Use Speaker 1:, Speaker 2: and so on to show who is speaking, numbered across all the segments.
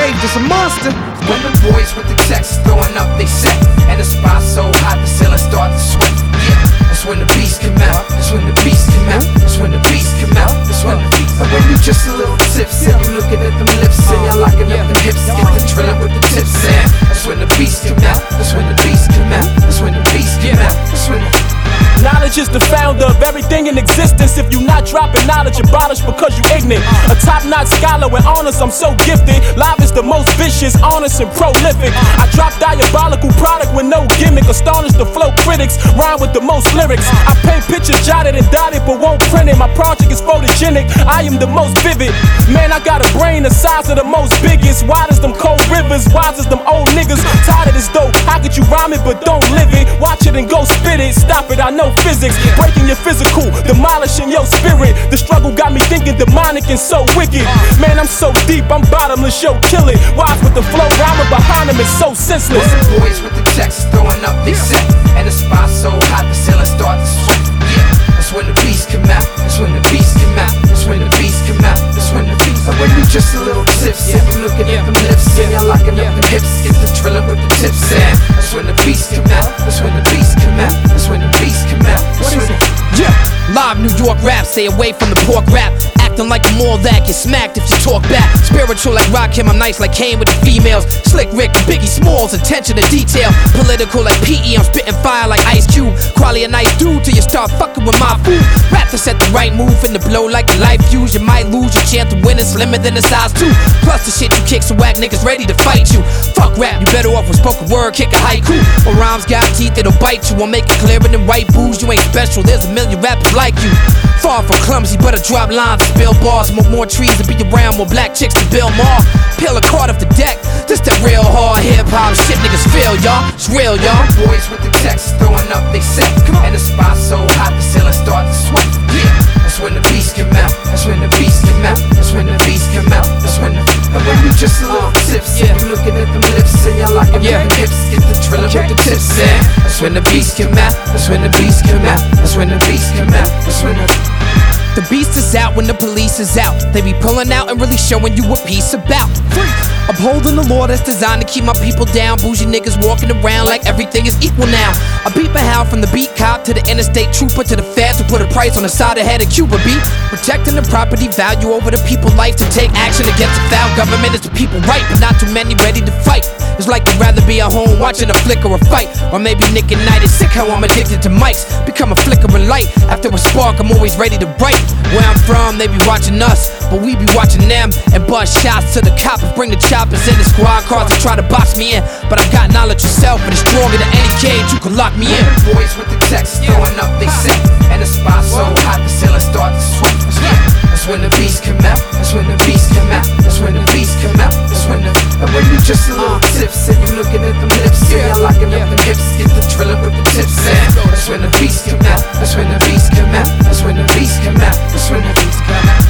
Speaker 1: Dave, just a monster.
Speaker 2: When the boys with the texts throwing up they set, and the spot so hot the ceiling start to sweat. Yeah, that's when the beast come out. That's when the beast come out. That's when the beast come out. That's when the beast. And when you just a little tipsy, you looking at them lips and you're locking up them hips, get the drilling with the tips. And that's when the beast come out. That's when the beast come out. That's when the beast come out. That's when the
Speaker 3: Knowledge is the founder of everything in existence. If you not dropping knowledge, abolished because you ignorant. A top-notch scholar with honors, I'm so gifted. Live is the most vicious, honest, and prolific. I drop diabolical product with no gimmick. Astonish the flow critics, rhyme with the most lyrics. I paint pictures jotted and dotted, but won't print it. My project is photogenic, I am the most vivid. Man, I got a brain the size of the most biggest. Wide as them cold rivers, wise as them old niggas. Tired of this dope, how could you rhyme it but don't live it? Watch it and go spit it, stop it, I know physics, breaking your physical, demolishing your spirit. The struggle got me thinking demonic and so wicked. Man, I'm so deep, I'm bottomless, yo, kill it. Wise with the flow, rhyming behind them is so senseless.
Speaker 2: When the boys with the checks throwing up they set, and the spot so hot the ceiling start to sweat. Yeah, that's when the beast come out. That's when the beast come out. That's when the beast come out. That's when the beast. And when you just a little tipsy, you looking at them lips and you're locking up them hips, get the drilling with the tips. And that's when the beast come out. That's when the beast come out. That's when the beast come out. That's when the
Speaker 4: yeah. Live New York rap, stay away from the pork rap. Acting like I'm all that, get smacked if you talk back. Spiritual like Rakim, I'm nice like Kane with the females. Slick Rick and Biggie Smalls, attention to detail. Political like PE, I'm spitting fire like Ice Cube. Quality a nice dude till you start fucking with my food. Rap to set the right move and to blow like a life fuse. You might lose your chance to win, it's slimmer than a size 2. Plus the shit you kick, so whack niggas ready to fight you. Fuck rap, you better off with spoken word, kick a haiku. Or rhymes got teeth, it'll bite you. I'll make it clearer than white booze, you ain't special, there's a million rappers like you. Far from clumsy, but I drop lines and spill bars. More trees to be around, more black chicks to build more. Peel a card off the deck, this that real hard hip-hop shit niggas feel, y'all. It's real, y'all.
Speaker 2: Boys with the texts throwing up they set, and the spot so hot the ceiling start to sweat. Yeah, that's when the beast come out. That's when the beast come out. That's when the beast come out. That's when the. And when you just a little tipsy, you looking at them lips and you're locking up them hips, get the drilling with the tips. And that's when the beast come out. That's when the beast come out. That's when the beast come out. That's when the.
Speaker 4: The beast is out when the police is out. They be pulling out and really showing you what peace about. Upholding the law that's designed to keep my people down. Bougie niggas walking around like everything is equal now. I beat my howl from the beat cop to the interstate trooper to the feds who put a price on the side of head of Cuba beat. Protecting the property value over the people's life. To take action against the foul government is the people right, but not too many ready to fight. It's like they'd rather be at home watching a flicker or fight. Or maybe Nick and Night is sick how I'm addicted to mics. Become a flickering light. After a spark I'm always ready to write. Where I'm from they be watching us, but we be watching them. And bust shots to the coppers, bring the choppers in the squad cars to try to box me in. But I've got knowledge yourself and it's stronger than any cage, you can lock me in.
Speaker 2: The boys with the texts throwing up they set, and the spot so hot the ceiling start to sweat. Yeah, that's when the beast come out. That's when the beast come out. That's when the beast come out. That's when the. And when you just a little tips and you looking at them lips and you're locking up them hips, get the drilling with the tips. And that's when the beast come out. That's when the beast come out. That's when the beast come out. That's when the beast come out.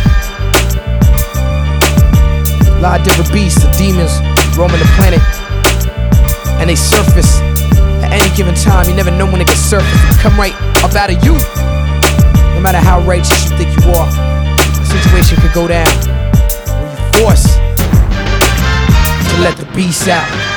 Speaker 1: A lot of different beasts, the demons roaming the planet, and they surface at any given time. You never know when they can surface. They come right up out of you. No matter how righteous you think you are, a situation could go down where you're forced to let the beast out.